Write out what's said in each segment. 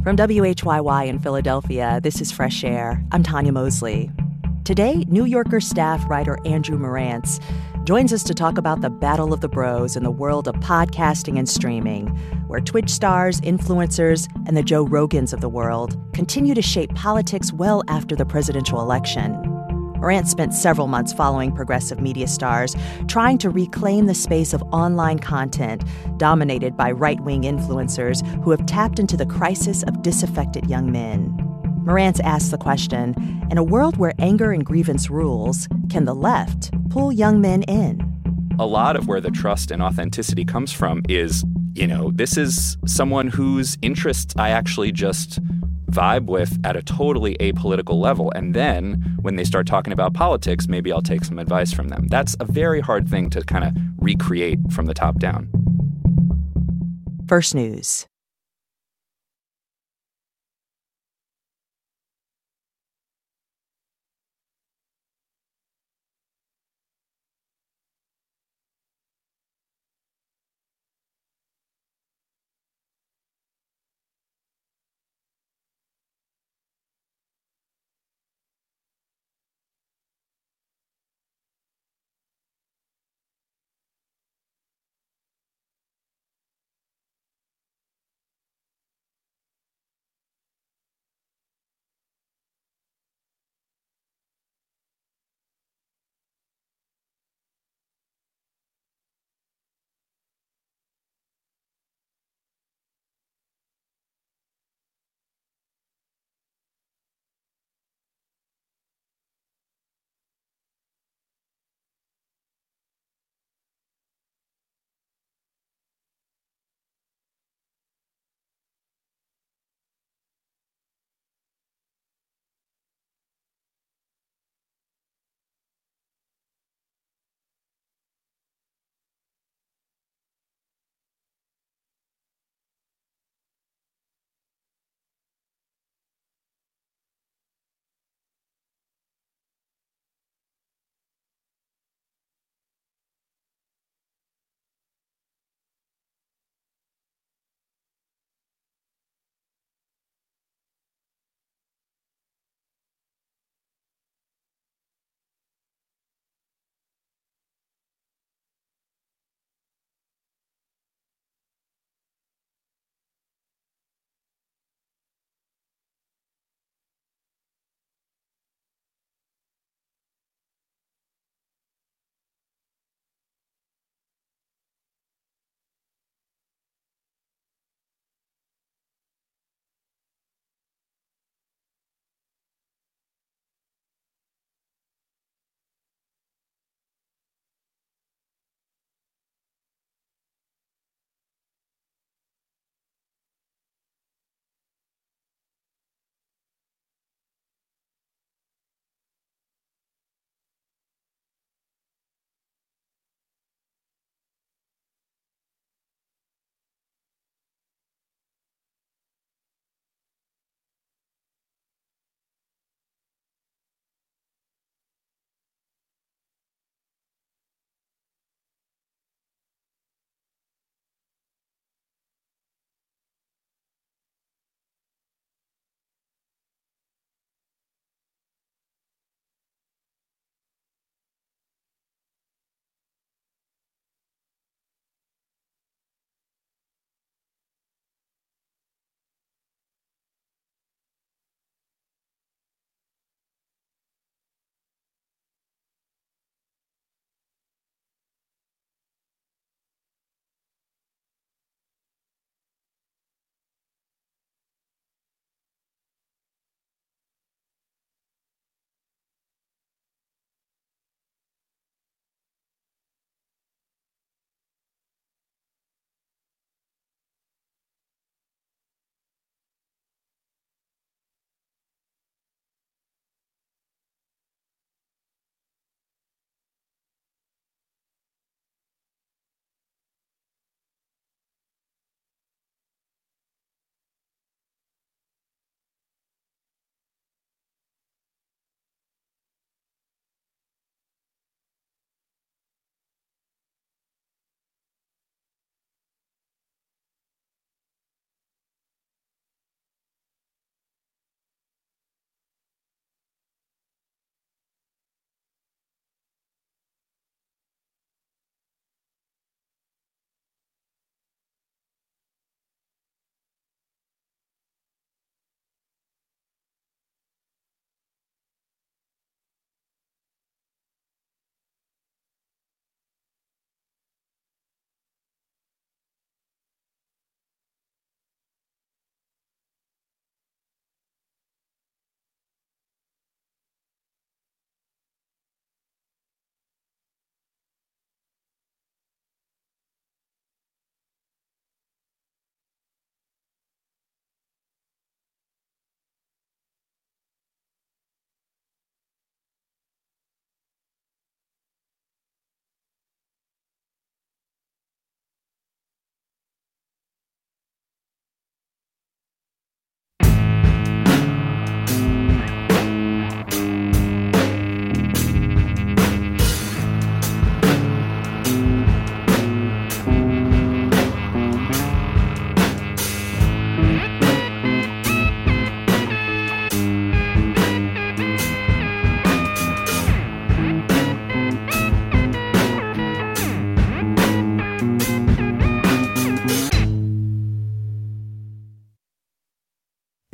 From WHYY in Philadelphia, this is Fresh Air. I'm Tanya Mosley. Today, New Yorker staff writer Andrew Marantz joins us to talk about the battle of the bros in the world of podcasting and streaming, where Twitch stars, influencers, and the Joe Rogans of the world continue to shape politics well after the presidential election. Marantz spent several months following progressive media stars, trying to reclaim the space of online content dominated by right-wing influencers who have tapped into the crisis of disaffected young men. Marantz asks the question, in a world where anger and grievance rules, can the left pull young men in? A lot of where the trust and authenticity comes from is, this is someone whose interests I actually just vibe with at a totally apolitical level. And then when they start talking about politics, maybe I'll take some advice from them. That's a very hard thing to kind of recreate from the top down. First News.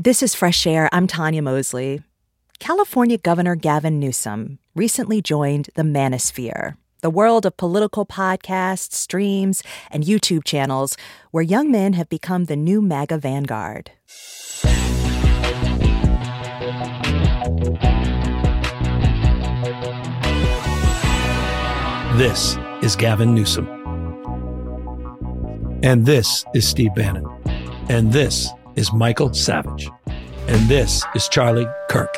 This is Fresh Air. I'm Tanya Mosley. California Governor Gavin Newsom recently joined the Manosphere, the world of political podcasts, streams, and YouTube channels where young men have become the new MAGA vanguard. This is Gavin Newsom. And this is Steve Bannon. And this is Michael Savage. And this is Charlie Kirk.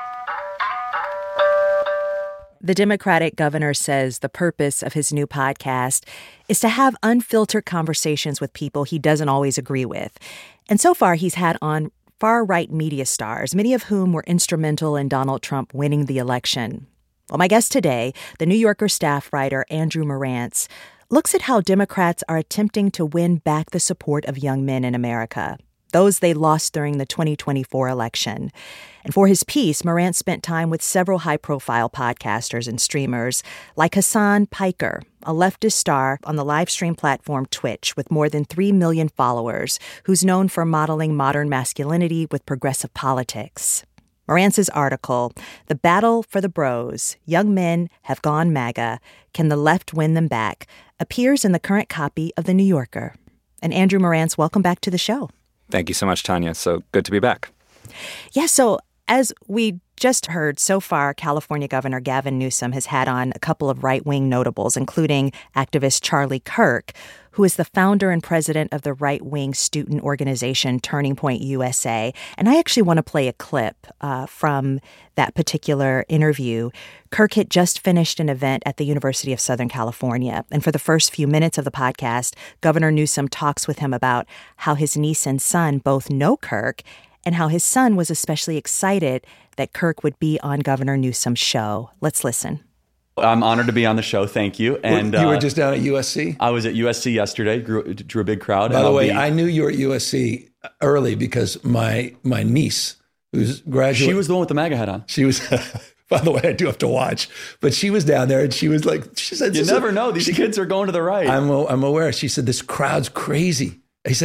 The Democratic governor says the purpose of his new podcast is to have unfiltered conversations with people he doesn't always agree with. And so far, he's had on far-right media stars, many of whom were instrumental in Donald Trump winning the election. Well, my guest today, the New Yorker staff writer Andrew Marantz, looks at how Democrats are attempting to win back the support of young men in America, those they lost during the 2024 election. And for his piece, Marantz spent time with several high-profile podcasters and streamers, like Hasan Piker, a leftist star on the live stream platform Twitch with more than 3 million followers, who's known for modeling modern masculinity with progressive politics. Marantz's article, The Battle for the Bros, Young Men Have Gone MAGA, Can the Left Win Them Back?, appears in the current copy of The New Yorker. And Andrew Marantz, welcome back to the show. Thank you so much, Tanya. So good to be back. Yeah, so as we just heard, so far, California Governor Gavin Newsom has had on a couple of right-wing notables, including activist Charlie Kirk, who is the founder and president of the right-wing student organization Turning Point USA. And I actually want to play a clip from that particular interview. Kirk had just finished an event at the University of Southern California. And for the first few minutes of the podcast, Governor Newsom talks with him about how his niece and son both know Kirk and how his son was especially excited that Kirk would be on Governor Newsom's show. Let's listen. I'm honored to be on the show. Thank you. And you were just down at USC? I was at USC yesterday, drew a big crowd. By the way, I knew you were at USC early because my niece, who's graduating. She was the one with the MAGA hat on. She was, by the way, I do have to watch, but she was down there and she was like, she said, you never know. These kids are going to the right. I'm aware. She said, this crowd's crazy. And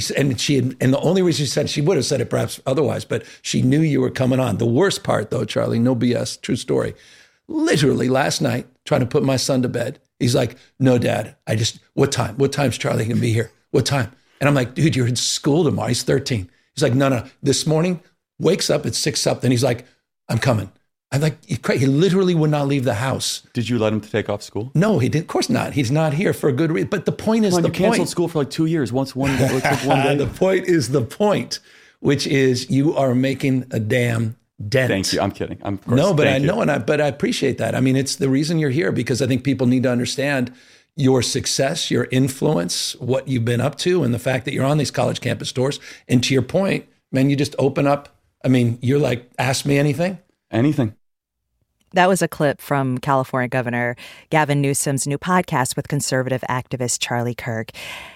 the only reason she said, she would have said it perhaps otherwise, but she knew you were coming on. The worst part though, Charlie, no BS, true story. Literally last night, trying to put my son to bed. He's like, no, Dad, what time? What time's Charlie going to be here? What time? And I'm like, dude, you're in school tomorrow. He's 13. He's like, no. This morning, wakes up at 6 something. He's like, I'm coming. I'm like, he literally would not leave the house. Did you let him take off school? No, he didn't. Of course not. He's not here for a good reason. But the point is, you canceled school for like 2 years. One day. The point is the point, which is you are making a damn dent. Thank you. I'm kidding. But I know, but I appreciate that. I mean, it's the reason you're here, because I think people need to understand your success, your influence, what you've been up to, and the fact that you're on these college campus tours. And to your point, man, you just open up. I mean, you're like, ask me anything. Anything. That was a clip from California Governor Gavin Newsom's new podcast with conservative activist Charlie Kirk.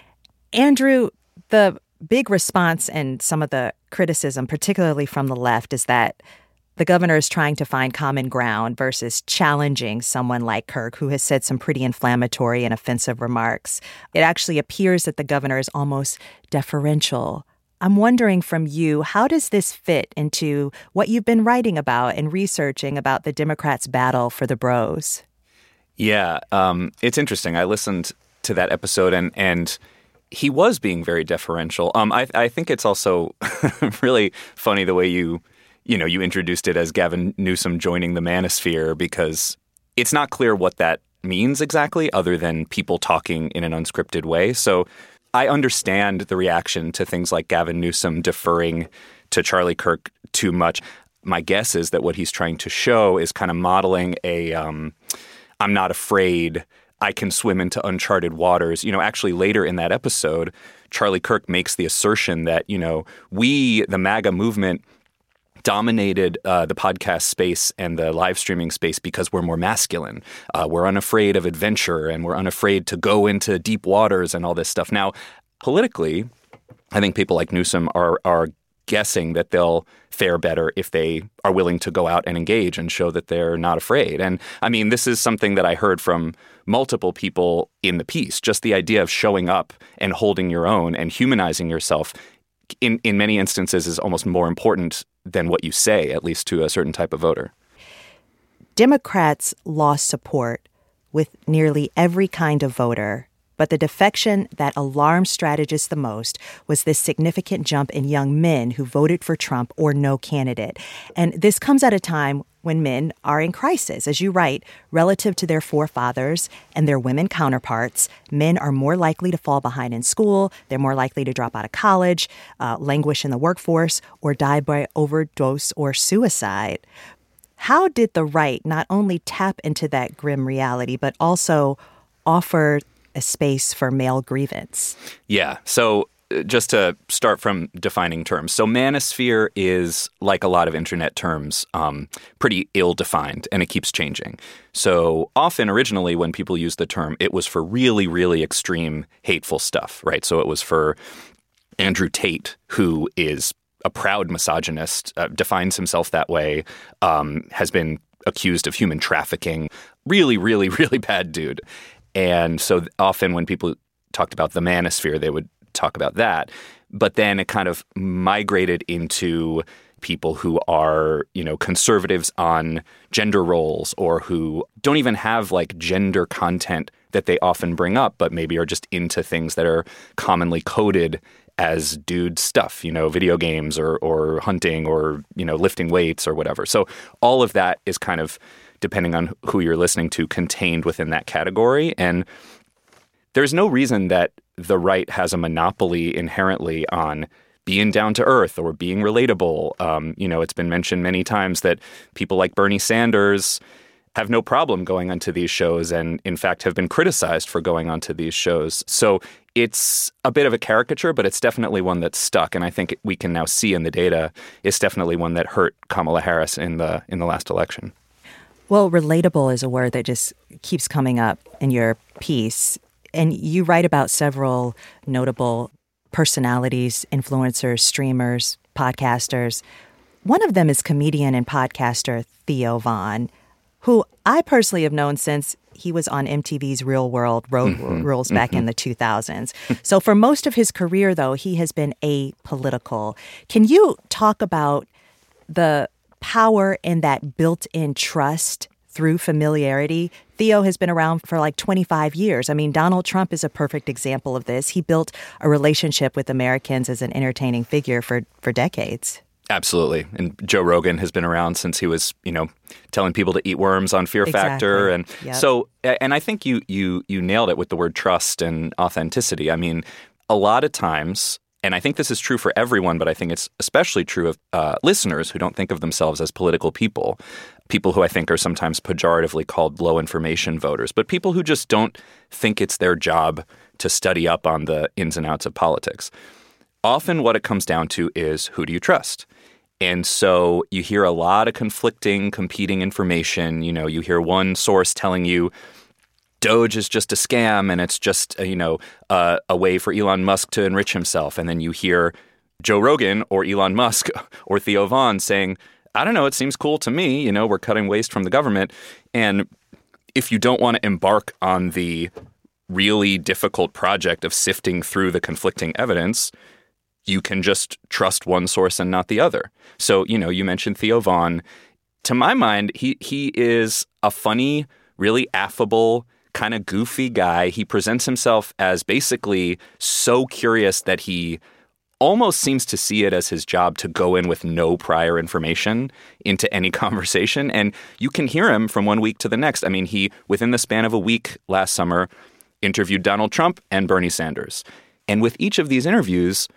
Andrew, the big response and some of the criticism, particularly from the left, is that the governor is trying to find common ground versus challenging someone like Kirk, who has said some pretty inflammatory and offensive remarks. It actually appears that the governor is almost deferential. I'm wondering from you, how does this fit into what you've been writing about and researching about the Democrats' battle for the bros? Yeah, it's interesting. I listened to that episode and he was being very deferential. I think it's also really funny the way you introduced it as Gavin Newsom joining the Manosphere, because it's not clear what that means exactly, other than people talking in an unscripted way. So I understand the reaction to things like Gavin Newsom deferring to Charlie Kirk too much. My guess is that what he's trying to show is kind of modeling I'm not afraid, I can swim into uncharted waters. Actually later in that episode, Charlie Kirk makes the assertion that, we, the MAGA movement, dominated the podcast space and the live streaming space because we're more masculine. We're unafraid of adventure and we're unafraid to go into deep waters and all this stuff. Now, politically, I think people like Newsom are guessing that they'll fare better if they are willing to go out and engage and show that they're not afraid. And I mean, this is something that I heard from multiple people in the piece. Just the idea of showing up and holding your own and humanizing yourself in many instances is almost more important than what you say, at least to a certain type of voter. Democrats lost support with nearly every kind of voter, but the defection that alarmed strategists the most was this significant jump in young men who voted for Trump or no candidate. And this comes at a time when men are in crisis. As you write, relative to their forefathers and their women counterparts, men are more likely to fall behind in school, they're more likely to drop out of college, languish in the workforce, or die by overdose or suicide. How did the right not only tap into that grim reality, but also offer a space for male grievance? Yeah. So just to start from defining terms. So manosphere is, like a lot of internet terms, pretty ill-defined, and it keeps changing. So often, originally, when people used the term, it was for really, really extreme, hateful stuff, right? So it was for Andrew Tate, who is a proud misogynist, defines himself that way, has been accused of human trafficking. Really, really, really bad dude. And so often when people talked about the manosphere, they would talk about that. But then it kind of migrated into people who are, conservatives on gender roles, or who don't even have like gender content that they often bring up, but maybe are just into things that are commonly coded as dude stuff, video games or hunting or, lifting weights or whatever. So all of that is kind of, depending on who you're listening to, contained within that category. And there's no reason that the right has a monopoly inherently on being down to earth or being relatable. It's been mentioned many times that people like Bernie Sanders have no problem going onto these shows and, in fact, have been criticized for going onto these shows. So it's a bit of a caricature, but it's definitely one that's stuck. And I think we can now see in the data it's definitely one that hurt Kamala Harris in the last election. Well, relatable is a word that just keeps coming up in your piece. And you write about several notable personalities, influencers, streamers, podcasters. One of them is comedian and podcaster Theo Von, who I personally have known since he was on MTV's Real World Road Rules back in the 2000s. So for most of his career, though, he has been apolitical. Can you talk about the power in that built-in trust through familiarity? Theo has been around for like 25 years. I mean, Donald Trump is a perfect example of this. He built a relationship with Americans as an entertaining figure for decades. Absolutely. And Joe Rogan has been around since he was, telling people to eat worms on Fear Factor. And so, and I think you nailed it with the word trust and authenticity. I mean, a lot of times, and I think this is true for everyone, but I think it's especially true of listeners who don't think of themselves as political people who I think are sometimes pejoratively called low information voters, but people who just don't think it's their job to study up on the ins and outs of politics. Often what it comes down to is, who do you trust? And so you hear a lot of conflicting, competing information. You hear one source telling you Doge is just a scam and it's just, a way for Elon Musk to enrich himself. And then you hear Joe Rogan or Elon Musk or Theo Von saying, I don't know, it seems cool to me. We're cutting waste from the government. And if you don't want to embark on the really difficult project of sifting through the conflicting evidence, you can just trust one source and not the other. So, you mentioned Theo Von. To my mind, he is a funny, really affable, kind of goofy guy. He presents himself as basically so curious that he almost seems to see it as his job to go in with no prior information into any conversation. And you can hear him from one week to the next. I mean, he, within the span of a week last summer, interviewed Donald Trump and Bernie Sanders. And with each of these interviews,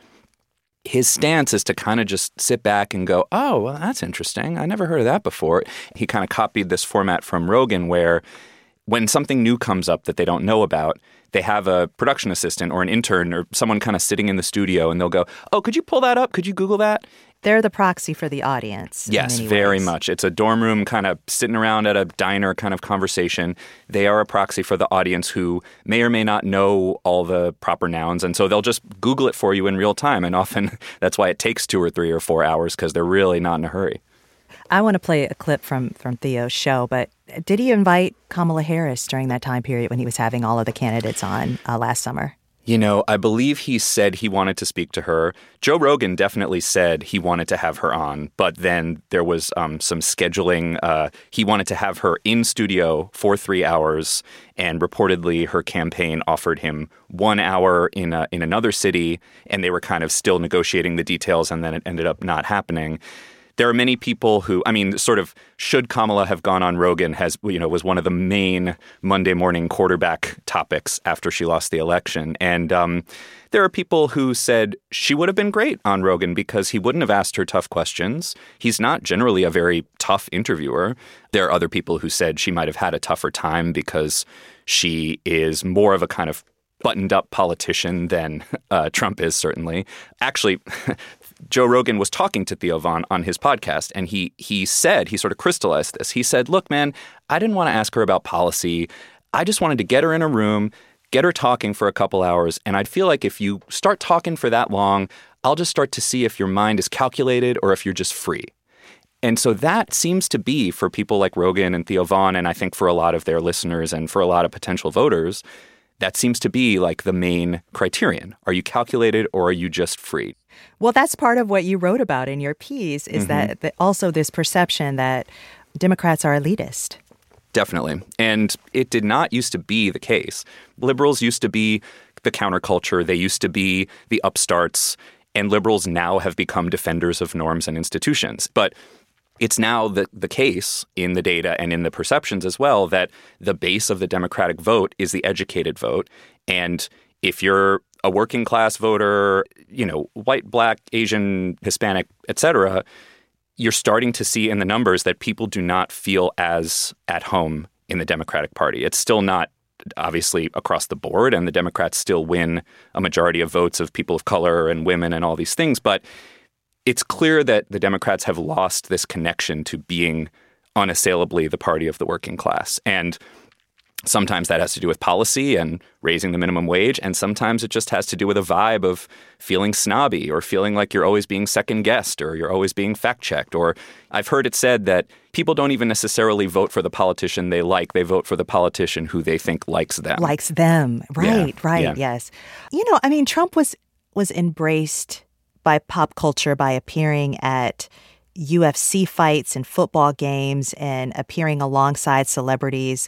his stance is to kind of just sit back and go, oh, well, that's interesting. I never heard of that before. He kind of copied this format from Rogan where when something new comes up that they don't know about, they have a production assistant or an intern or someone kind of sitting in the studio and they'll go, oh, could you pull that up? Could you Google that? They're the proxy for the audience. Yes, very much. It's a dorm room kind of sitting around at a diner kind of conversation. They are a proxy for the audience who may or may not know all the proper nouns. And so they'll just Google it for you in real time. And often that's why it takes 2 or 3 or 4 hours, because they're really not in a hurry. I want to play a clip from Theo's show, but did he invite Kamala Harris during that time period when he was having all of the candidates on last summer? I believe he said he wanted to speak to her. Joe Rogan definitely said he wanted to have her on, but then there was some scheduling. He wanted to have her in studio for 3 hours, and reportedly her campaign offered him 1 hour in another city, and they were kind of still negotiating the details, and then it ended up not happening. There are many people who, sort of, should Kamala have gone on Rogan was one of the main Monday morning quarterback topics after she lost the election. And there are people who said she would have been great on Rogan because he wouldn't have asked her tough questions. He's not generally a very tough interviewer. There are other people who said she might have had a tougher time because she is more of a kind of buttoned-up politician than Trump is, certainly. Actually, Joe Rogan was talking to Theo Von on his podcast, and he said, he sort of crystallized this. He said, look, man, I didn't want to ask her about policy. I just wanted to get her in a room, get her talking for a couple hours, and I'd feel like if you start talking for that long, I'll just start to see if your mind is calculated or if you're just free. And so that seems to be, for people like Rogan and Theo Von, and I think for a lot of their listeners and for a lot of potential voters, that seems to be like the main criterion. Are you calculated or are you just free? Well, that's part of what you wrote about in your piece, is that also this perception that Democrats are elitist. Definitely. And it did not used to be the case. Liberals used to be the counterculture. They used to be the upstarts. And liberals now have become defenders of norms and institutions. But it's now the case in the data and in the perceptions as well that the base of the Democratic vote is the educated vote. And if you're a working class voter, white, black, Asian, Hispanic, et cetera, you're starting to see in the numbers that people do not feel as at home in the Democratic Party. It's still not obviously across the board, and the Democrats still win a majority of votes of people of color and women and all these things. But it's clear that the Democrats have lost this connection to being unassailably the party of the working class. And sometimes that has to do with policy and raising the minimum wage. And sometimes it just has to do with a vibe of feeling snobby or feeling like you're always being second-guessed or you're always being fact-checked. Or I've heard it said that people don't even necessarily vote for the politician they like. They vote for the politician who they think likes them. Likes them. Right, Yeah. right, Yeah. yes. Trump was embraced by pop culture by appearing at UFC fights and football games and appearing alongside celebrities.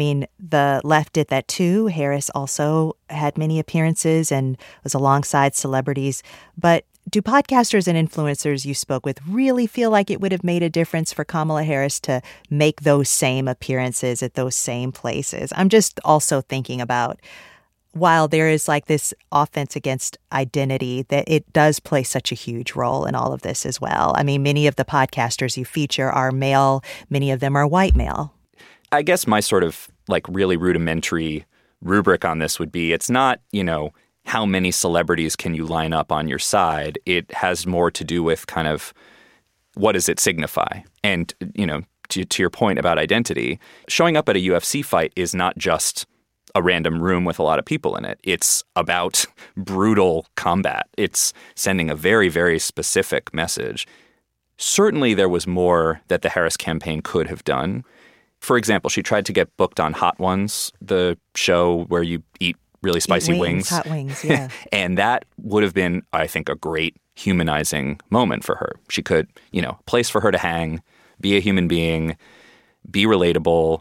The left did that too. Harris also had many appearances and was alongside celebrities. But do podcasters and influencers you spoke with really feel like it would have made a difference for Kamala Harris to make those same appearances at those same places? I'm just also thinking about, while there is like this offense against identity, that it does play such a huge role in all of this as well. Many of the podcasters you feature are male. Many of them are white male. I guess my sort of like really rudimentary rubric on this would be, it's not, how many celebrities can you line up on your side? It has more to do with kind of what does it signify? And, to your point about identity, showing up at a UFC fight is not just a random room with a lot of people in it. It's about brutal combat. It's sending a very, very specific message. Certainly there was more that the Harris campaign could have done. For example, she tried to get booked on Hot Ones, the show where you eat really spicy wings. Hot wings, yeah. And that would have been, I think, a great humanizing moment for her. She could, place for her to hang, be a human being, be relatable.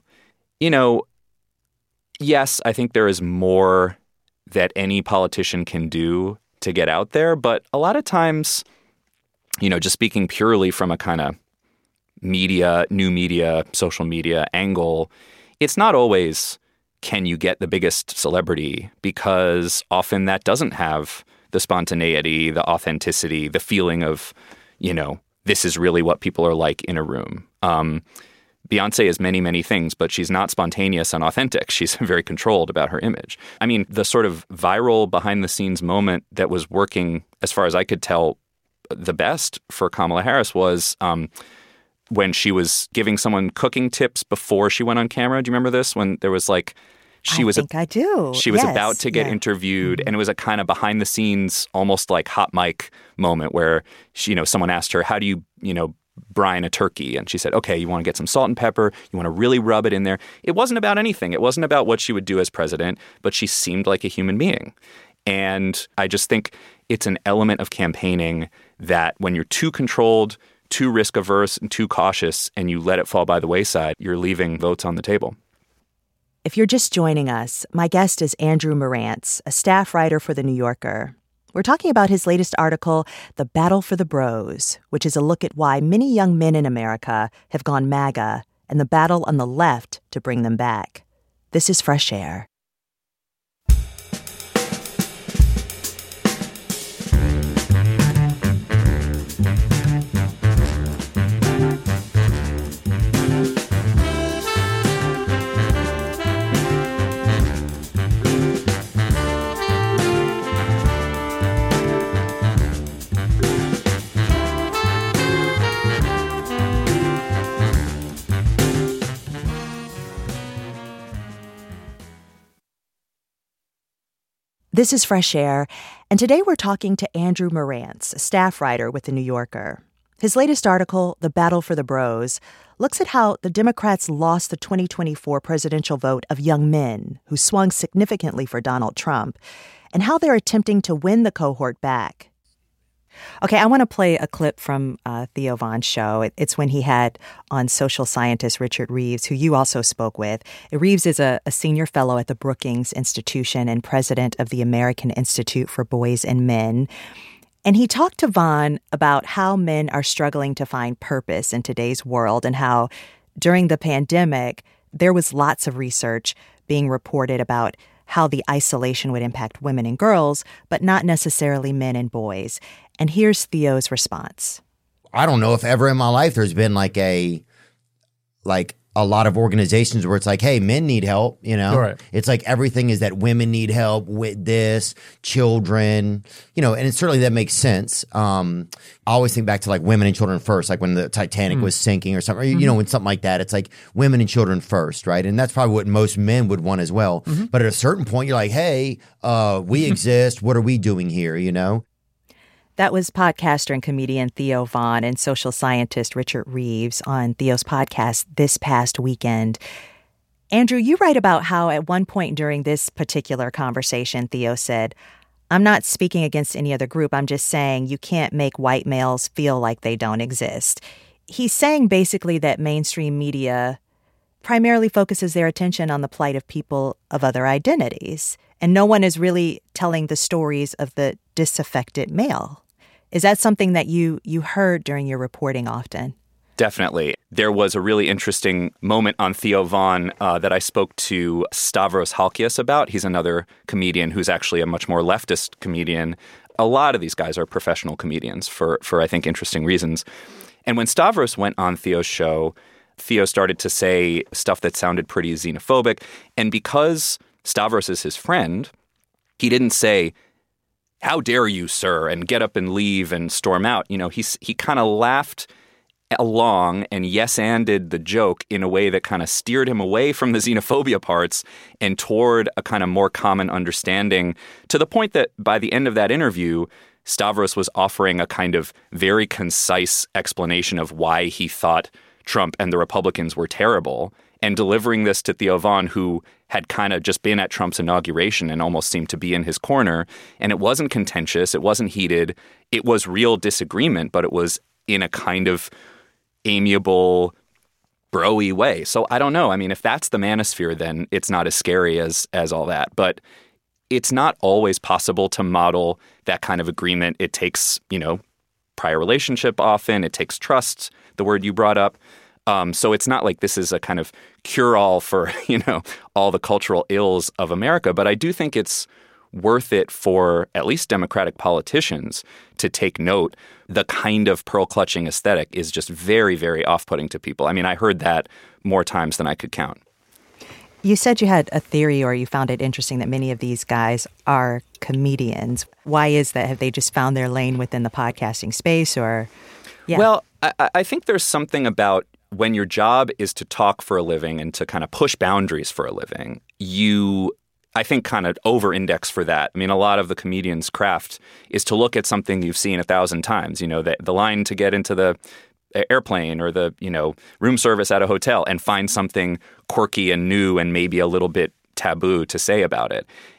Yes, I think there is more that any politician can do to get out there. But a lot of times, just speaking purely from a kind of new media, social media angle, it's not always can you get the biggest celebrity, because often that doesn't have the spontaneity, the authenticity, the feeling of, this is really what people are like in a room. Beyonce is many, many things, but she's not spontaneous and authentic. She's very controlled about her image. The sort of viral behind-the-scenes moment that was working, as far as I could tell, the best for Kamala Harris was when she was giving someone cooking tips before she went on camera. Do you remember this? When there was like... I think I do. She was about to get interviewed, and it was a kind of behind-the-scenes, almost like hot mic moment where someone asked her, how do you, brine a turkey? And she said, okay, you want to get some salt and pepper. You want to really rub it in there. It wasn't about anything. It wasn't about what she would do as president, but she seemed like a human being. And I just think it's an element of campaigning that when you're too controlled, too risk averse, and too cautious, and you let it fall by the wayside, you're leaving votes on the table. If you're just joining us, my guest is Andrew Marantz, a staff writer for The New Yorker. We're talking about his latest article, The Battle for the Bros, which is a look at why many young men in America have gone MAGA and the battle on the left to bring them back. This is Fresh Air. This is Fresh Air, and today we're talking to Andrew Marantz, a staff writer with The New Yorker. His latest article, The Battle for the Bros, looks at how the Democrats lost the 2024 presidential vote of young men who swung significantly for Donald Trump, and how they're attempting to win the cohort back. Okay, I want to play a clip from Theo Von's show. It's when he had on social scientist Richard Reeves, who you also spoke with. Reeves is a senior fellow at the Brookings Institution and president of the American Institute for Boys and Men. And he talked to Von about how men are struggling to find purpose in today's world and how during the pandemic, there was lots of research being reported about how the isolation would impact women and girls, but not necessarily men and boys. And here's Theo's response. I don't know if ever in my life there's been like a lot of organizations where it's like, hey, men need help, you know? Right. It's like everything is that women need help with this, children, you know, and certainly that makes sense. I always think back to like women and children first, like when the Titanic was sinking or something, or, you know, when something like that, it's like women and children first, right? And that's probably what most men would want as well. But at a certain point, you're like, hey, we exist. What are we doing here, you know? That was podcaster and comedian Theo Von and social scientist Richard Reeves on Theo's podcast this past weekend. Andrew, you write about how at one point during this particular conversation, Theo said, "I'm not speaking against any other group. I'm just saying you can't make white males feel like they don't exist." He's saying basically that mainstream media primarily focuses their attention on the plight of people of other identities, and no one is really telling the stories of the disaffected male. Is that something that you heard during your reporting often? Definitely. There was a really interesting moment on Theo Von that I spoke to Stavros Halkias about. He's another comedian who's actually a much more leftist comedian. A lot of these guys are professional comedians for I think, interesting reasons. And when Stavros went on Theo's show, Theo started to say stuff that sounded pretty xenophobic. And because Stavros is his friend, he didn't say, "How dare you, sir," and get up and leave and storm out. You know, he kind of laughed along and yes-anded the joke in a way that kind of steered him away from the xenophobia parts and toward a kind of more common understanding, to the point that by the end of that interview, Stavros was offering a kind of very concise explanation of why he thought Trump and the Republicans were terrible, and delivering this to Theo Von, who had kind of just been at Trump's inauguration and almost seemed to be in his corner. And it wasn't contentious. It wasn't heated. It was real disagreement, but it was in a kind of amiable, bro-y way. So I don't know. I mean, if that's the manosphere, then it's not as scary as all that. But it's not always possible to model that kind of agreement. It takes, you know, prior relationship often. It takes trust, the word you brought up. So it's not like this is a kind of cure-all for, you know, all the cultural ills of America. But I do think it's worth it for at least Democratic politicians to take note. The kind of pearl-clutching aesthetic is just very, very off-putting to people. I mean, I heard that more times than I could count. You said you had a theory, or you found it interesting, that many of these guys are comedians. Why is that? Have they just found their lane within the podcasting space, or? Yeah. Well, I think there's something about when your job is to talk for a living and to kind of push boundaries for a living, you, I think, kind of over-index for that. I mean, a lot of the comedian's craft is to look at something you've seen 1,000 times, you know, the line to get into the airplane or the, you know, room service at a hotel, and find something quirky and new and maybe a little bit taboo to say about it.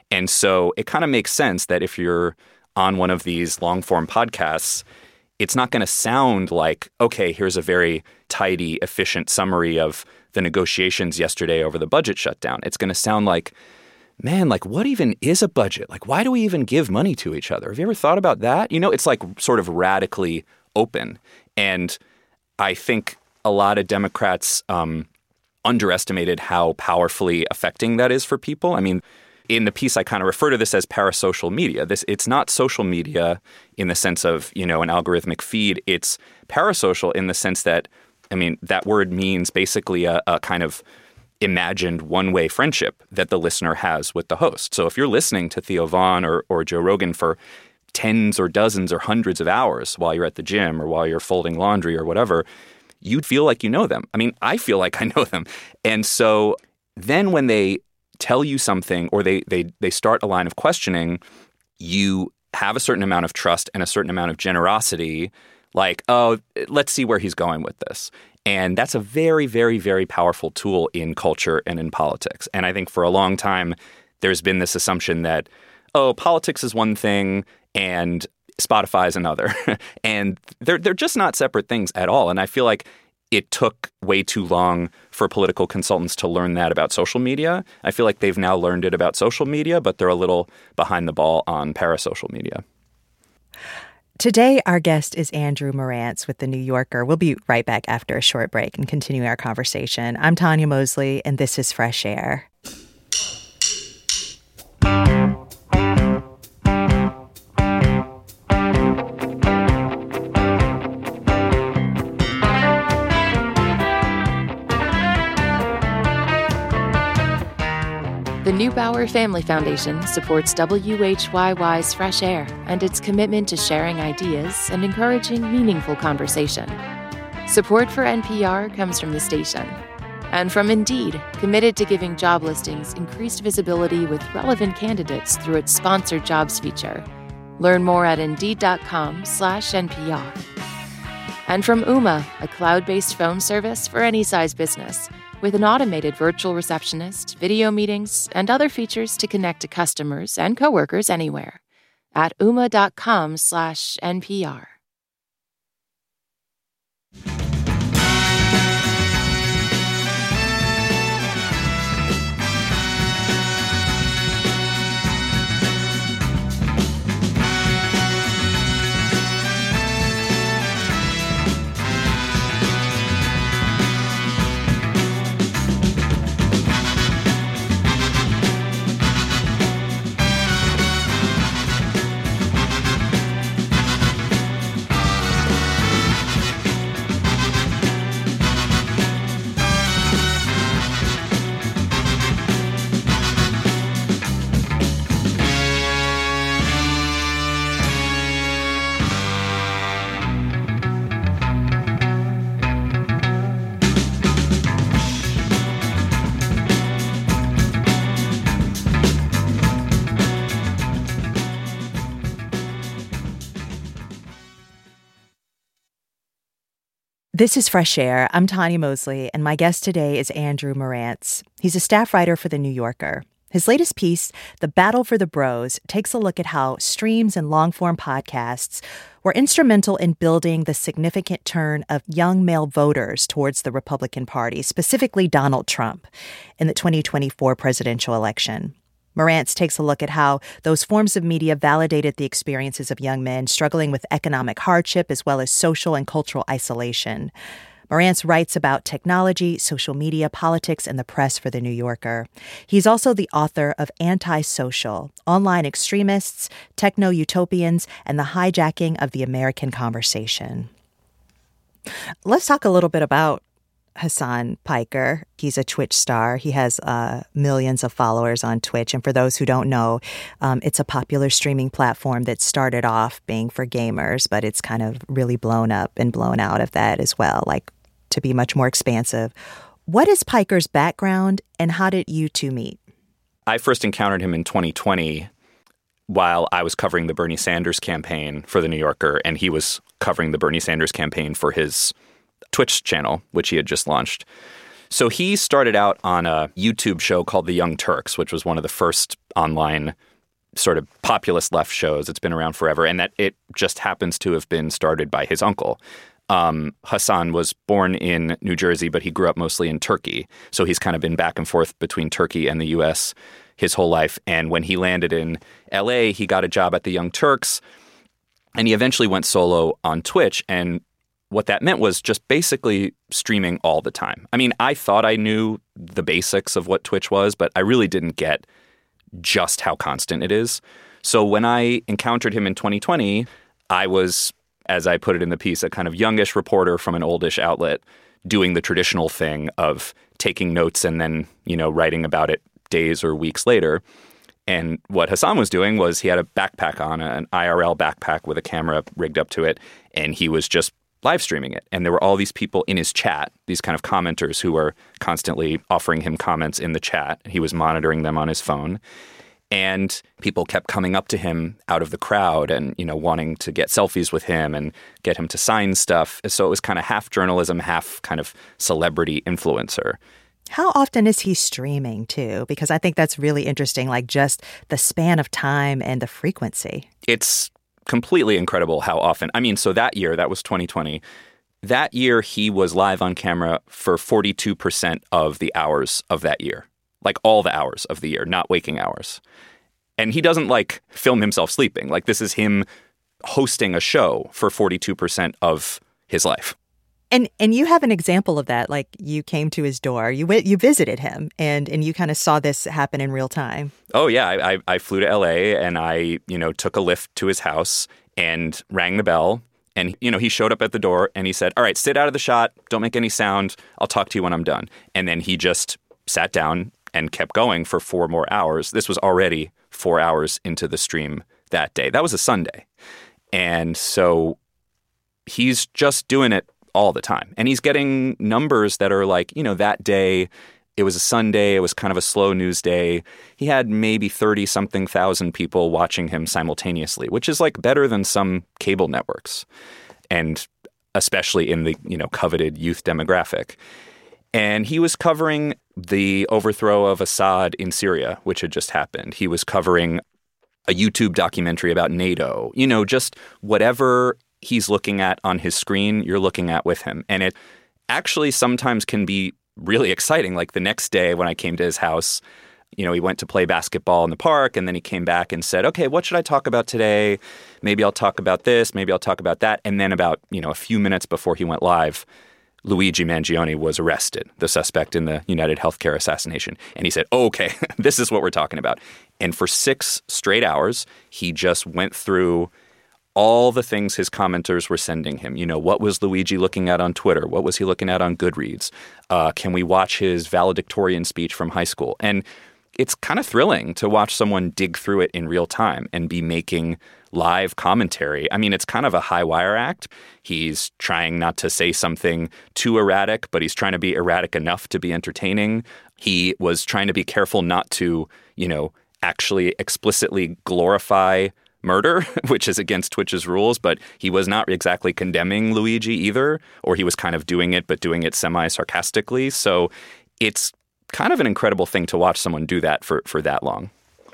And so it kind of makes sense that if you're on one of these long-form podcasts, it's not going to sound like, okay, here's a very tidy, efficient summary of the negotiations yesterday over the budget shutdown. It's going to sound like, man, like what even is a budget? Like why do we even give money to each other? Have you ever thought about that? You know, it's like sort of radically open. And I think a lot of Democrats underestimated how powerfully affecting that is for people. I mean, in the piece, I kind of refer to this as parasocial media. It's not social media in the sense of, you know, an algorithmic feed. It's parasocial in the sense that, I mean, that word means basically a kind of imagined one-way friendship that the listener has with the host. So if you're listening to Theo Vaughn or Joe Rogan for tens or dozens or hundreds of hours while you're at the gym or while you're folding laundry or whatever, you'd feel like you know them. I mean, I feel like I know them. And so then when they tell you something or they start a line of questioning, you have a certain amount of trust and a certain amount of generosity, like, oh, let's see where he's going with this. And that's a very, very, very powerful tool in culture and in politics. And I think for a long time, there's been this assumption that, oh, politics is one thing and Spotify is another. And they're just not separate things at all. And I feel like it took way too long for political consultants to learn that about social media. I feel like they've now learned it about social media, but they're a little behind the ball on parasocial media. Today, our guest is Andrew Marantz with The New Yorker. We'll be right back after a short break and continue our conversation. I'm Tanya Mosley, and this is Fresh Air. The Neubauer Family Foundation supports WHYY's Fresh Air and its commitment to sharing ideas and encouraging meaningful conversation. Support for NPR comes from the station and from Indeed, committed to giving job listings increased visibility with relevant candidates through its sponsored jobs feature. Learn more at Indeed.com/NPR. And from Ooma, a cloud-based phone service for any size business, with an automated virtual receptionist, video meetings, and other features to connect to customers and coworkers anywhere. At Ooma.com/NPR. This is Fresh Air. I'm Tanya Mosley, and my guest today is Andrew Marantz. He's a staff writer for The New Yorker. His latest piece, The Battle for the Bros, takes a look at how streams and long-form podcasts were instrumental in building the significant turn of young male voters towards the Republican Party, specifically Donald Trump, in the 2024 presidential election. Marantz takes a look at how those forms of media validated the experiences of young men struggling with economic hardship as well as social and cultural isolation. Marantz writes about technology, social media, politics, and the press for The New Yorker. He's also the author of Anti-Social, Online Extremists, Techno-Utopians, and the Hijacking of the American Conversation. Let's talk a little bit about Hasan Piker. He's a Twitch star. He has millions of followers on Twitch. And for those who don't know, it's a popular streaming platform that started off being for gamers, but it's kind of really blown up and blown out of that as well, like to be much more expansive. What is Piker's background and how did you two meet? I first encountered him in 2020 while I was covering the Bernie Sanders campaign for The New Yorker, and he was covering the Bernie Sanders campaign for his Twitch channel, which he had just launched. So he started out on a YouTube show called The Young Turks, which was one of the first online sort of populist left shows. It's been around forever, and that it just happens to have been started by his uncle. Hasan was born in New Jersey, but he grew up mostly in Turkey. So he's kind of been back and forth between Turkey and the U.S. his whole life. And when he landed in L.A., he got a job at the Young Turks, and he eventually went solo on Twitch. And what that meant was just basically streaming all the time. I mean, I thought I knew the basics of what Twitch was, but I really didn't get just how constant it is. So when I encountered him in 2020, I was, as I put it in the piece, a kind of youngish reporter from an oldish outlet doing the traditional thing of taking notes and then, writing about it days or weeks later. And what Hasan was doing was he had a backpack on, an IRL backpack with a camera rigged up to it, and he was just live streaming it. And there were all these people in his chat, these kind of commenters who were constantly offering him comments in the chat. He was monitoring them on his phone. And people kept coming up to him out of the crowd and, wanting to get selfies with him and get him to sign stuff. So it was kind of half journalism, half kind of celebrity influencer. How often is he streaming too? Because I think that's really interesting, like just the span of time and the frequency. It's completely incredible how often. I mean, so that year, that was 2020. That year, he was live on camera for 42% of the hours of that year. Like all the hours of the year, not waking hours. And he doesn't film himself sleeping. This is him hosting a show for 42% of his life. And you have an example of that. Like you came to his door, you visited him, and you kind of saw this happen in real time. Oh yeah, I flew to LA and I took a lift to his house and rang the bell. And he showed up at the door and he said, "All right, sit out of the shot, don't make any sound. I'll talk to you when I'm done." And then he just sat down and kept going for 4 more hours. This was already 4 hours into the stream that day. That was a Sunday. And so he's just doing it all the time. And he's getting numbers that are that day, it was a Sunday, it was kind of a slow news day. He had maybe 30-something thousand people watching him simultaneously, which is better than some cable networks. And especially in the, coveted youth demographic. And he was covering the overthrow of Assad in Syria, which had just happened. He was covering a YouTube documentary about NATO, just whatever he's looking at on his screen, you're looking at with him. And it actually sometimes can be really exciting. Like the next day when I came to his house, he went to play basketball in the park and then he came back and said, "Okay, what should I talk about today? Maybe I'll talk about this, maybe I'll talk about that." And then about, a few minutes before he went live, Luigi Mangione was arrested, the suspect in the United Healthcare assassination. And he said, "Okay, this is what we're talking about." And for 6 straight hours, he just went through all the things his commenters were sending him. What was Luigi looking at on Twitter? What was he looking at on Goodreads? Can we watch his valedictorian speech from high school? And it's kind of thrilling to watch someone dig through it in real time and be making live commentary. I mean, it's kind of a high wire act. He's trying not to say something too erratic, but he's trying to be erratic enough to be entertaining. He was trying to be careful not to, actually explicitly glorify murder, which is against Twitch's rules, but he was not exactly condemning Luigi either, or he was kind of doing it, but doing it semi-sarcastically. So it's kind of an incredible thing to watch someone do that for that long.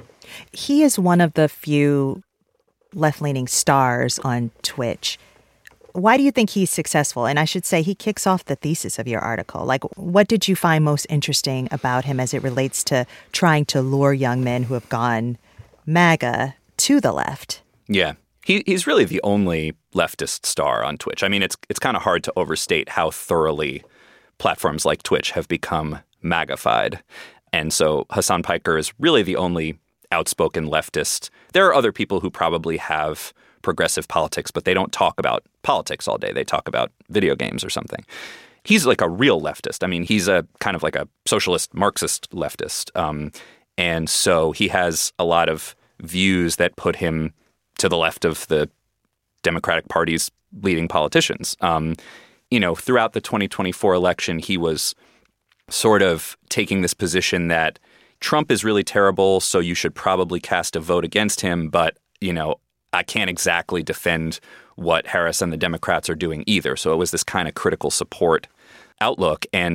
He is one of the few left-leaning stars on Twitch. Why do you think he's successful? And I should say he kicks off the thesis of your article. What did you find most interesting about him as it relates to trying to lure young men who have gone MAGA to the left? Yeah. He's really the only leftist star on Twitch. I mean, it's kind of hard to overstate how thoroughly platforms like Twitch have become MAGAfied. And so Hasan Piker is really the only outspoken leftist. There are other people who probably have progressive politics, but they don't talk about politics all day. They talk about video games or something. He's like a real leftist. I mean, he's a kind of like a socialist, Marxist leftist. And so he has a lot of views that put him to the left of the Democratic Party's leading politicians. Throughout the 2024 election, he was sort of taking this position that Trump is really terrible, so you should probably cast a vote against him. But, I can't exactly defend what Harris and the Democrats are doing either. So it was this kind of critical support outlook. And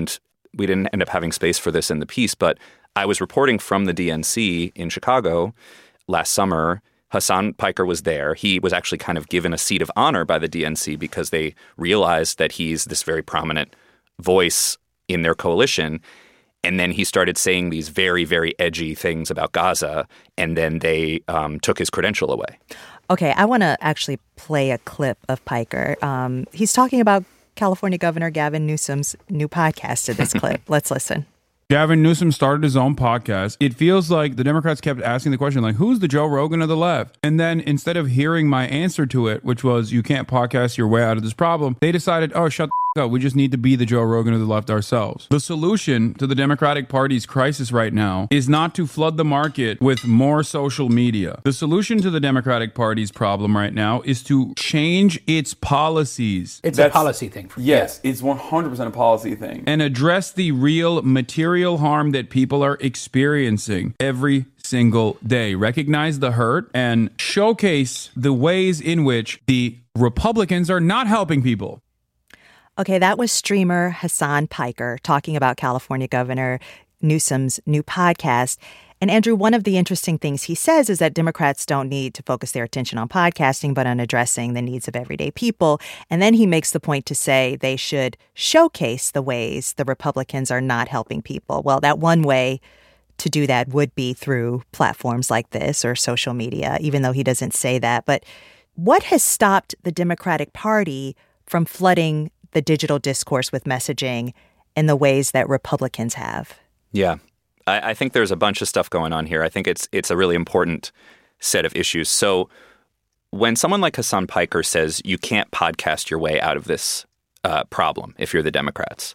we didn't end up having space for this in the piece, but I was reporting from the DNC in Chicago last summer. Hasan Piker was there. He was actually kind of given a seat of honor by the DNC because they realized that he's this very prominent voice in their coalition. And then he started saying these very, very edgy things about Gaza, and then they took his credential away. Okay, I want to actually play a clip of Piker. He's talking about California Governor Gavin Newsom's new podcast in this clip. Let's listen. Gavin Newsom started his own podcast. It feels like the Democrats kept asking the question, like, who's the Joe Rogan of the left? And then instead of hearing my answer to it, which was, you can't podcast your way out of this problem, they decided, oh, shut the up. We just need to be the Joe Rogan of the left ourselves. The solution to the Democratic Party's crisis right now is not to flood the market with more social media. The solution to the Democratic Party's problem right now is to change its policies. It's a policy thing. Yes, it's 100% a policy thing. And address the real material harm that people are experiencing every single day. Recognize the hurt and showcase the ways in which the Republicans are not helping people. Okay, that was streamer Hasan Piker talking about California Governor Newsom's new podcast. And Andrew, one of the interesting things he says is that Democrats don't need to focus their attention on podcasting, but on addressing the needs of everyday people. And then he makes the point to say they should showcase the ways the Republicans are not helping people. Well, that one way to do that would be through platforms like this or social media, even though he doesn't say that. But what has stopped the Democratic Party from flooding the digital discourse with messaging in the ways that Republicans have? Yeah, I think there's a bunch of stuff going on here. I think it's a really important set of issues. So when someone like Hasan Piker says you can't podcast your way out of this problem if you're the Democrats,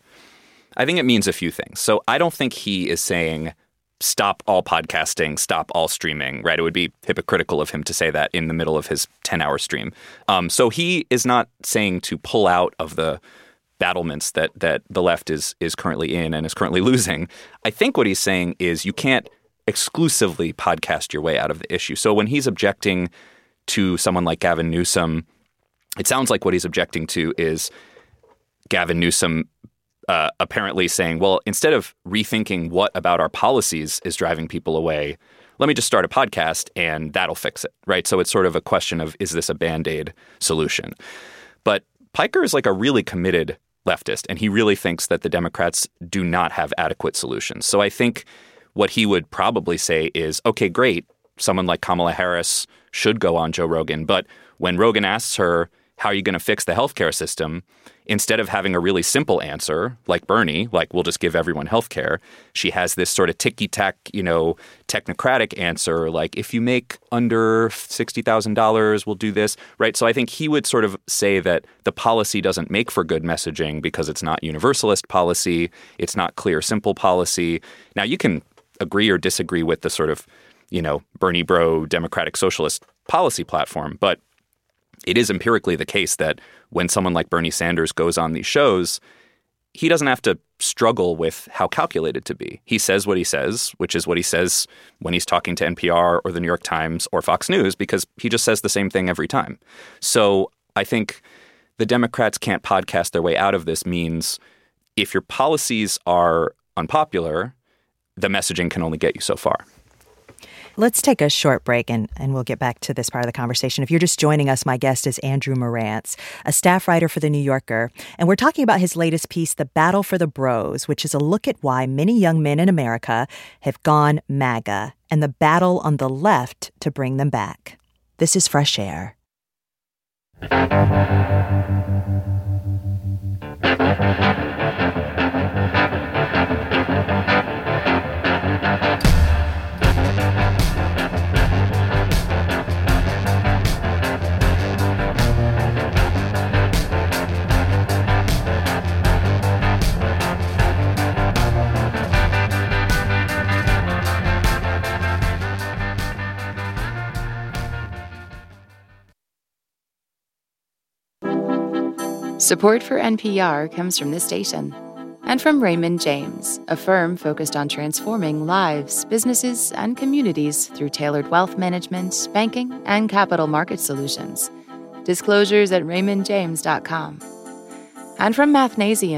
I think it means a few things. So I don't think he is saying stop all podcasting, stop all streaming, right? It would be hypocritical of him to say that in the middle of his 10-hour stream. So he is not saying to pull out of the battlements that the left is currently in and is currently losing. I think what he's saying is you can't exclusively podcast your way out of the issue. So when he's objecting to someone like Gavin Newsom, it sounds like what he's objecting to is Gavin Newsom apparently saying, well, instead of rethinking what about our policies is driving people away, let me just start a podcast and that'll fix it, right? So it's sort of a question of, is this a Band-Aid solution? But Piker is like a really committed leftist, and he really thinks that the Democrats do not have adequate solutions. So I think what he would probably say is, okay, great, someone like Kamala Harris should go on Joe Rogan, but when Rogan asks her, how are you going to fix the healthcare system? Instead of having a really simple answer, like Bernie, like we'll just give everyone healthcare, she has this sort of ticky-tack, technocratic answer, like if you make under $60,000, we'll do this, right? So I think he would sort of say that the policy doesn't make for good messaging because it's not universalist policy, it's not clear, simple policy. Now, you can agree or disagree with the sort of, Bernie bro democratic socialist policy platform, but it is empirically the case that when someone like Bernie Sanders goes on these shows, he doesn't have to struggle with how calculated to be. He says what he says, which is what he says when he's talking to NPR or the New York Times or Fox News, because he just says the same thing every time. So I think the Democrats can't podcast their way out of this means if your policies are unpopular, the messaging can only get you so far. Let's take a short break and we'll get back to this part of the conversation. If you're just joining us, my guest is Andrew Marantz, a staff writer for The New Yorker. And we're talking about his latest piece, The Battle for the Bros, which is a look at why many young men in America have gone MAGA and the battle on the left to bring them back. This is Fresh Air. Support for NPR comes from this station and from Raymond James, a firm focused on transforming lives, businesses, and communities through tailored wealth management, banking, and capital market solutions. Disclosures at raymondjames.com. And from Mathnasium,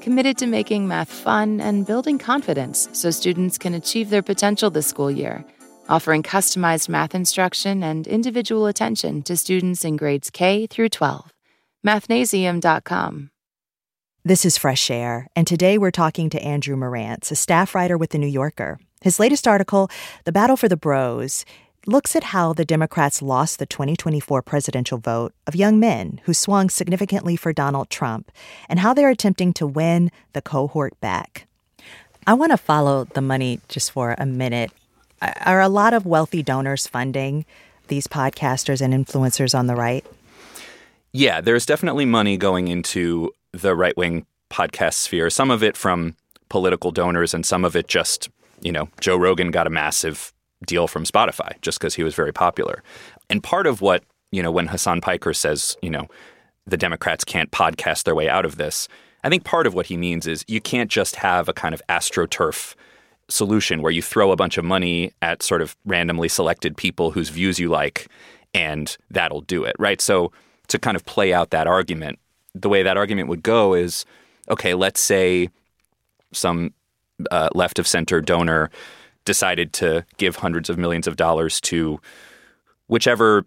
committed to making math fun and building confidence so students can achieve their potential this school year, offering customized math instruction and individual attention to students in grades K through 12. Mathnasium.com. This is Fresh Air, and today we're talking to Andrew Marantz, a staff writer with The New Yorker. His latest article, The Battle for the Bros, looks at how the Democrats lost the 2024 presidential vote of young men who swung significantly for Donald Trump, and how they're attempting to win the cohort back. I want to follow the money just for a minute. Are a lot of wealthy donors funding these podcasters and influencers on the right? Yeah, there's definitely money going into the right-wing podcast sphere, some of it from political donors and some of it just, Joe Rogan got a massive deal from Spotify just because he was very popular. And part of what, when Hasan Piker says, the Democrats can't podcast their way out of this, I think part of what he means is you can't just have a kind of AstroTurf solution where you throw a bunch of money at sort of randomly selected people whose views you like and that'll do it, right? So to kind of play out that argument, the way that argument would go is, okay, let's say some left of center donor decided to give hundreds of millions of dollars to whichever,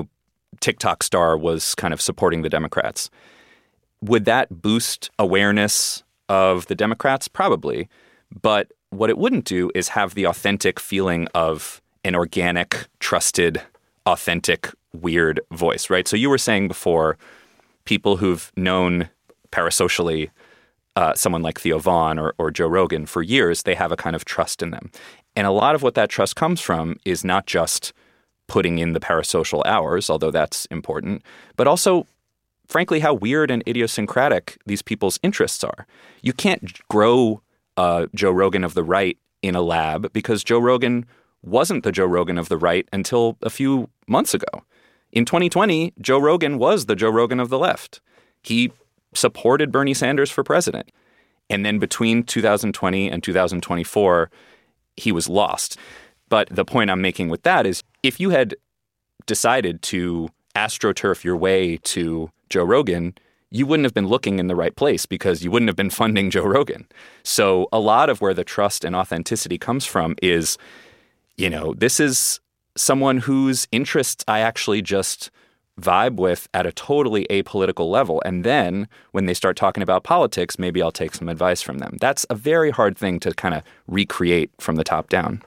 TikTok star was kind of supporting the Democrats. Would that boost awareness of the Democrats? Probably. But what it wouldn't do is have the authentic feeling of an organic, trusted, authentic, weird voice, right? So you were saying before, people who've known parasocially someone like Theo Vaughn or Joe Rogan for years, they have a kind of trust in them. And a lot of what that trust comes from is not just putting in the parasocial hours, although that's important, but also, frankly, how weird and idiosyncratic these people's interests are. You can't grow Joe Rogan of the right in a lab because Joe Rogan wasn't the Joe Rogan of the right until a few months ago. In 2020, Joe Rogan was the Joe Rogan of the left. He supported Bernie Sanders for president. And then between 2020 and 2024, he was lost. But the point I'm making with that is if you had decided to AstroTurf your way to Joe Rogan, you wouldn't have been looking in the right place because you wouldn't have been funding Joe Rogan. So a lot of where the trust and authenticity comes from is, this is someone whose interests I actually just vibe with at a totally apolitical level. And then when they start talking about politics, maybe I'll take some advice from them. That's a very hard thing to kind of recreate from the top down.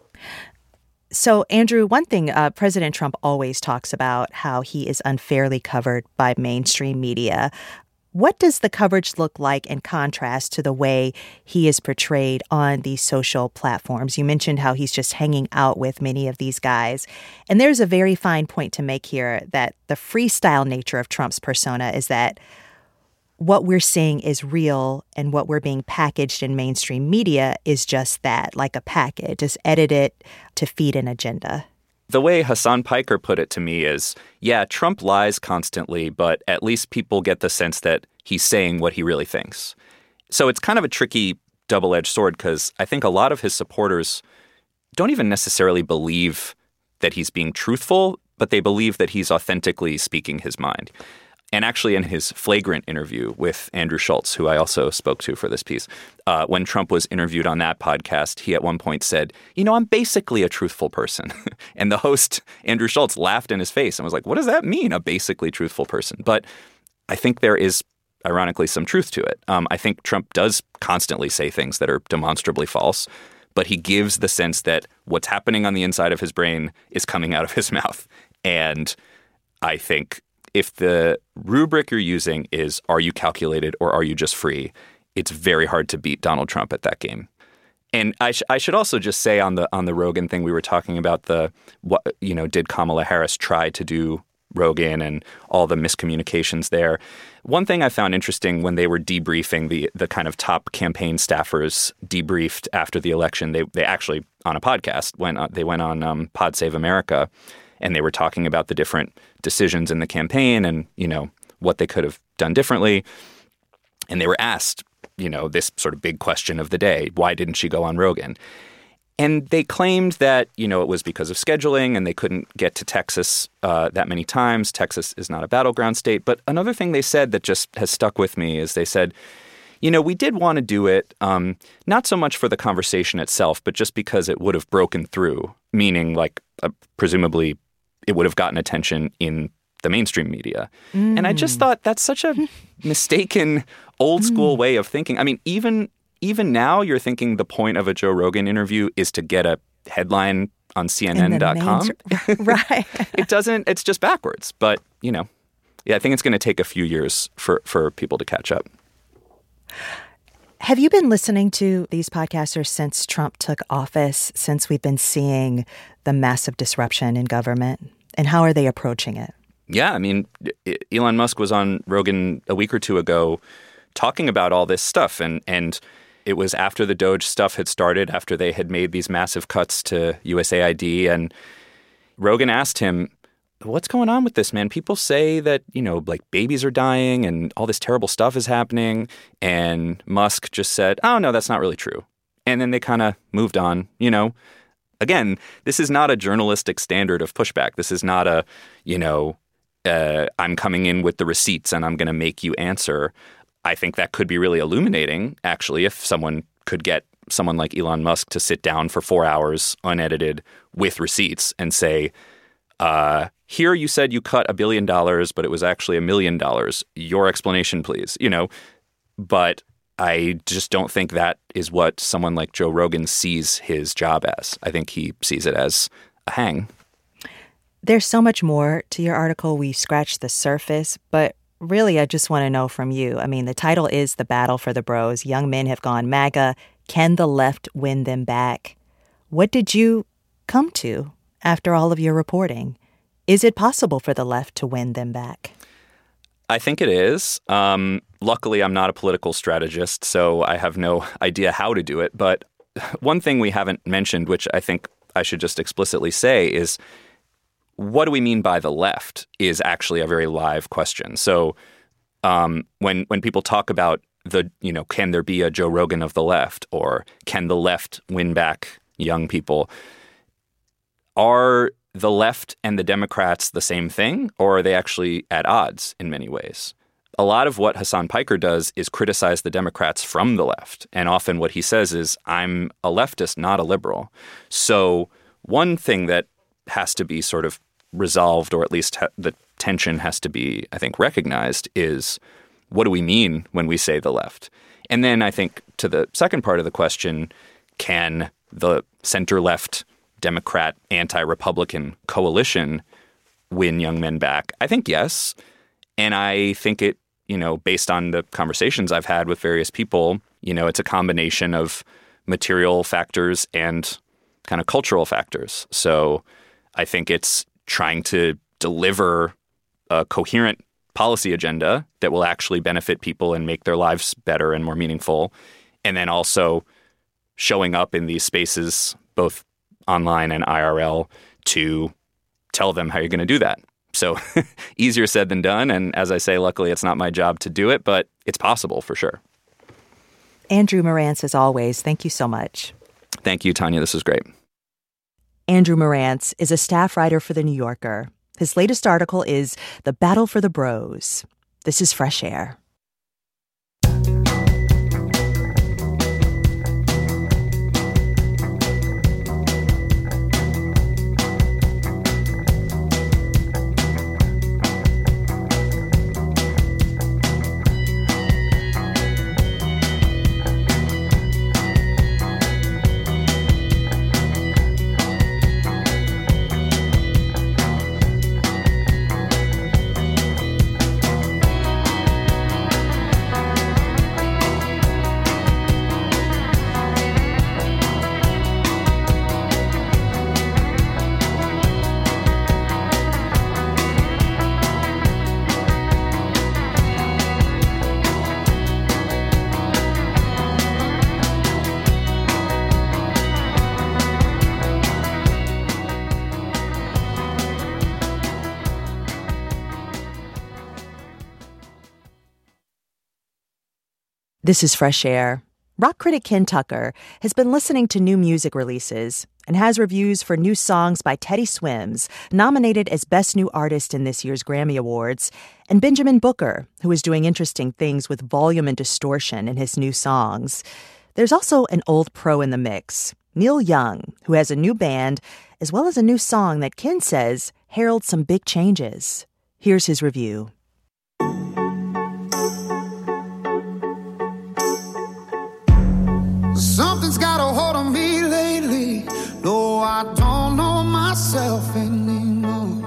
So, Andrew, one thing President Trump always talks about how he is unfairly covered by mainstream media. What does the coverage look like in contrast to the way he is portrayed on these social platforms? You mentioned how he's just hanging out with many of these guys. And there's a very fine point to make here that the freestyle nature of Trump's persona is that what we're seeing is real and what we're being packaged in mainstream media is just that, like a packet, just edited to feed an agenda. The way Hasan Piker put it to me is, yeah, Trump lies constantly, but at least people get the sense that he's saying what he really thinks. So it's kind of a tricky double-edged sword because I think a lot of his supporters don't even necessarily believe that he's being truthful, but they believe that he's authentically speaking his mind. And actually in his Flagrant interview with Andrew Schultz, who I also spoke to for this piece, when Trump was interviewed on that podcast, he at one point said, I'm basically a truthful person. And the host, Andrew Schultz, laughed in his face and was like, what does that mean, a basically truthful person? But I think there is, ironically, some truth to it. I think Trump does constantly say things that are demonstrably false, but he gives the sense that what's happening on the inside of his brain is coming out of his mouth. And I think if the rubric you're using is, are you calculated or are you just free, it's very hard to beat Donald Trump at that game. And I should also just say on the Rogan thing, we were talking about did Kamala Harris try to do Rogan and all the miscommunications there. One thing I found interesting when they were debriefing, the kind of top campaign staffers debriefed after the election, they actually on a podcast went on Pod Save America. And they were talking about the different decisions in the campaign and, what they could have done differently. And they were asked, this sort of big question of the day, why didn't she go on Rogan? And they claimed that, it was because of scheduling and they couldn't get to Texas that many times. Texas is not a battleground state. But another thing they said that just has stuck with me is they said, we did want to do it, not so much for the conversation itself, but just because it would have broken through, meaning like presumably it would have gotten attention in the mainstream media. And I just thought that's such a mistaken old school way of thinking. I mean, even now you're thinking the point of a Joe Rogan interview is to get a headline on CNN.com. Right. It's just backwards. But, yeah, I think it's going to take a few years for people to catch up. Have you been listening to these podcasters since Trump took office, since we've been seeing the massive disruption in government? And how are they approaching it? Yeah, I mean, Elon Musk was on Rogan a week or two ago talking about all this stuff. And it was after the Doge stuff had started, after they had made these massive cuts to USAID. And Rogan asked him, what's going on with this, man? People say that, like babies are dying and all this terrible stuff is happening. And Musk just said, oh, no, that's not really true. And then they kind of moved on, Again, this is not a journalistic standard of pushback. This is not a, I'm coming in with the receipts and I'm going to make you answer. I think that could be really illuminating, actually, if someone could get someone like Elon Musk to sit down for 4 hours unedited with receipts and say, here you said you cut $1 billion, but it was actually $1 million. Your explanation, please. But I just don't think that is what someone like Joe Rogan sees his job as. I think he sees it as a hang. There's so much more to your article. We scratched the surface, but really, I just want to know from you. I mean, the title is The Battle for the Bros. Young men have gone MAGA. Can the left win them back? What did you come to after all of your reporting? Is it possible for the left to win them back? I think it is. Luckily, I'm not a political strategist, so I have no idea how to do it. But one thing we haven't mentioned, which I think I should just explicitly say, is what do we mean by the left is actually a very live question. So when people talk about can there be a Joe Rogan of the left, or can the left win back young people? Are the left and the Democrats the same thing, or are they actually at odds in many ways? A lot of what Hasan Piker does is criticize the Democrats from the left. And often what he says is, I'm a leftist, not a liberal. So one thing that has to be sort of resolved, or at least the tension has to be, I think, recognized, is what do we mean when we say the left? And then I think to the second part of the question, can the center-left Democrat anti-Republican coalition win young men back? I think yes. And I think it, based on the conversations I've had with various people, it's a combination of material factors and kind of cultural factors. So I think it's trying to deliver a coherent policy agenda that will actually benefit people and make their lives better and more meaningful. And then also showing up in these spaces, both online and IRL, to tell them how you're going to do that. So easier said than done. And as I say, luckily, it's not my job to do it, but it's possible for sure. Andrew Marantz, as always, thank you so much. Thank you, Tanya. This was great. Andrew Marantz is a staff writer for The New Yorker. His latest article is The Battle for the Bros. This is Fresh Air. This is Fresh Air. Rock critic Ken Tucker has been listening to new music releases and has reviews for new songs by Teddy Swims, nominated as Best New Artist in this year's Grammy Awards, and Benjamin Booker, who is doing interesting things with volume and distortion in his new songs. There's also an old pro in the mix, Neil Young, who has a new band, as well as a new song that Ken says heralds some big changes. Here's his review. Something's got a hold on me lately. No, I don't know myself anymore.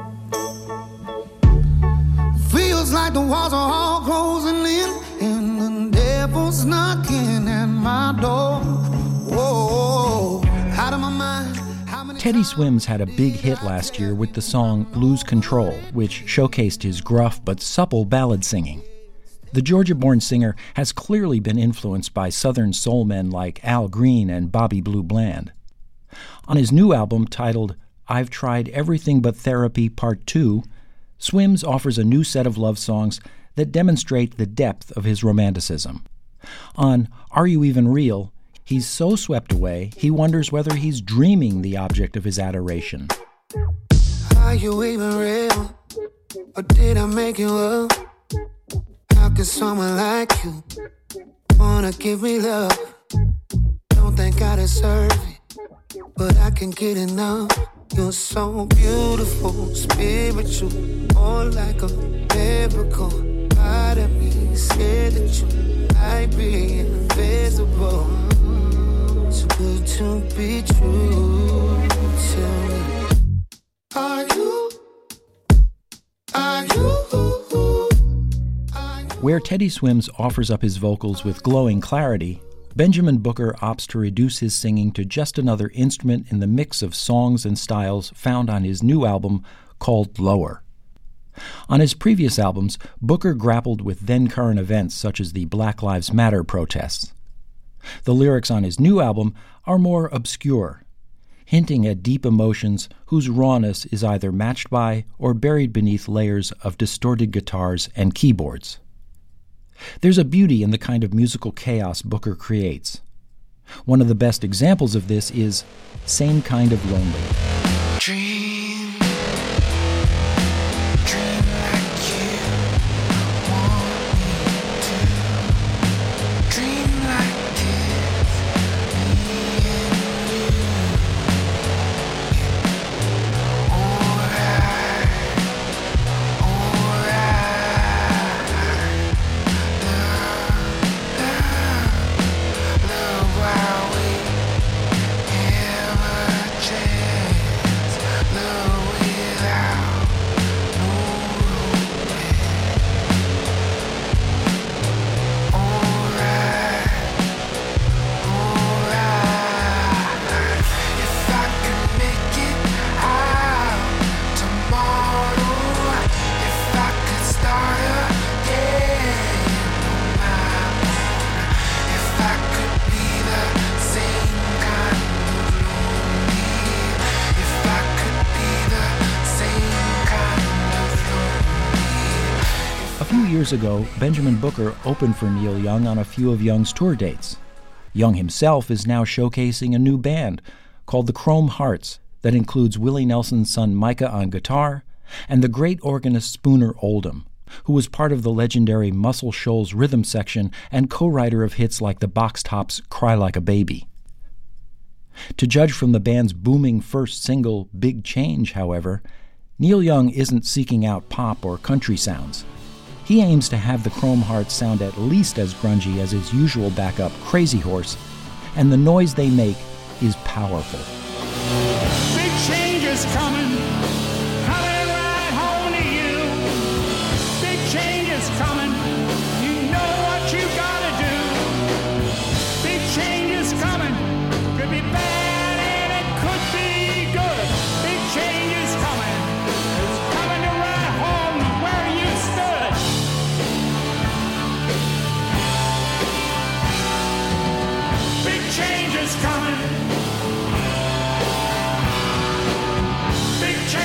Feels like the walls are all closing in, and the devil's knocking at my door. Whoa, out of my mind. Teddy Swims had a big hit last year with the song Lose Control, which showcased his gruff but supple ballad singing. The Georgia-born singer has clearly been influenced by Southern soul men like Al Green and Bobby Blue Bland. On his new album titled I've Tried Everything But Therapy Part 2, Swims offers a new set of love songs that demonstrate the depth of his romanticism. On Are You Even Real, he's so swept away, he wonders whether he's dreaming the object of his adoration. Are you even real? Or did I make you up? How can someone like you wanna give me love? Don't think I deserve it, but I can get enough. You're so beautiful, spiritual, more like a miracle. Part of me scared that you might be invisible. Too good to be true. Tell me, are you? Where Teddy Swims offers up his vocals with glowing clarity, Benjamin Booker opts to reduce his singing to just another instrument in the mix of songs and styles found on his new album called Lower. On his previous albums, Booker grappled with then-current events such as the Black Lives Matter protests. The lyrics on his new album are more obscure, hinting at deep emotions whose rawness is either matched by or buried beneath layers of distorted guitars and keyboards. There's a beauty in the kind of musical chaos Booker creates. One of the best examples of this is Same Kind of Lonely. Dream. Years ago, Benjamin Booker opened for Neil Young on a few of Young's tour dates. Young himself is now showcasing a new band called the Chrome Hearts that includes Willie Nelson's son Micah on guitar and the great organist Spooner Oldham, who was part of the legendary Muscle Shoals rhythm section and co-writer of hits like the Box Tops' Cry Like a Baby. To judge from the band's booming first single, Big Change, however, Neil Young isn't seeking out pop or country sounds. He aims to have the Chrome Hearts sound at least as grungy as his usual backup, Crazy Horse, and the noise they make is powerful. Big change is coming right home to you. Big change is coming, you know what you gotta do. Big change is coming, could be bad and it could be good. Big change is coming, it's coming to right home to where you stood. Big change is coming. Big change.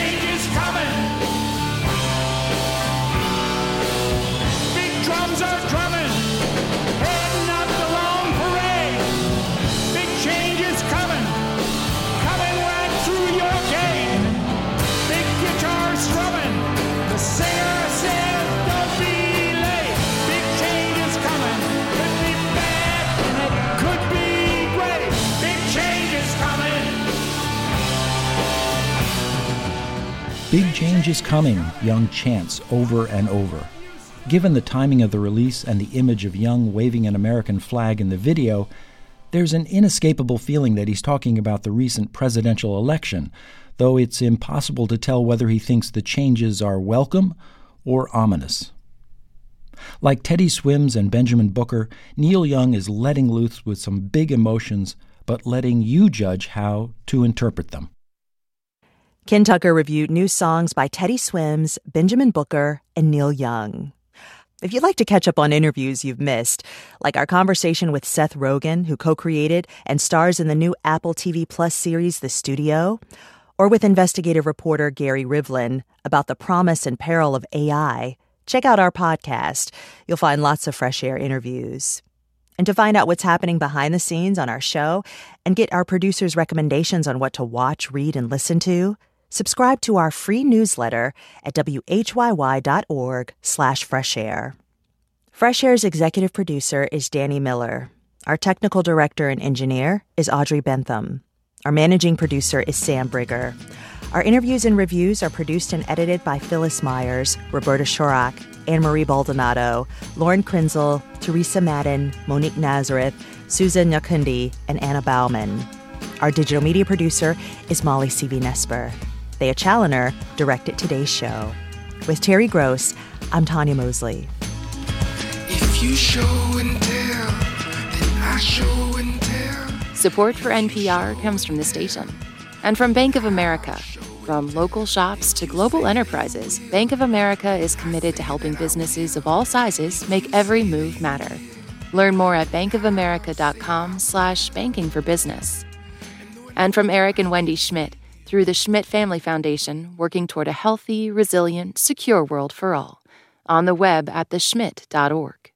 Big change is coming, Young chants over and over. Given the timing of the release and the image of Young waving an American flag in the video, there's an inescapable feeling that he's talking about the recent presidential election, though it's impossible to tell whether he thinks the changes are welcome or ominous. Like Teddy Swims and Benjamin Booker, Neil Young is letting loose with some big emotions, but letting you judge how to interpret them. Ken Tucker reviewed new songs by Teddy Swims, Benjamin Booker, and Neil Young. If you'd like to catch up on interviews you've missed, like our conversation with Seth Rogen, who co-created and stars in the new Apple TV Plus series The Studio, or with investigative reporter Gary Rivlin about the promise and peril of AI, check out our podcast. You'll find lots of Fresh Air interviews. And to find out what's happening behind the scenes on our show and get our producers' recommendations on what to watch, read, and listen to, subscribe to our free newsletter at whyy.org/freshair. Fresh Air's executive producer is Danny Miller. Our technical director and engineer is Audrey Bentham. Our managing producer is Sam Brigger. Our interviews and reviews are produced and edited by Phyllis Myers, Roberta Shorak, Anne-Marie Baldonado, Lauren Krenzel, Teresa Madden, Monique Nazareth, Susan Nyakundi, and Anna Bauman. Our digital media producer is Molly C.V. Nesper. Thea Challoner directed today's show. With Terry Gross, I'm Tanya Mosley. If you show and tell, then I show and tell. Support for NPR comes from the station and from Bank of America. From local shops to global enterprises, Bank of America is committed to helping businesses of all sizes make every move matter. Learn more at bankofamerica.com/bankingforbusiness. And from Eric and Wendy Schmidt, through the Schmidt Family Foundation, working toward a healthy, resilient, secure world for all. On the web at theschmidt.org.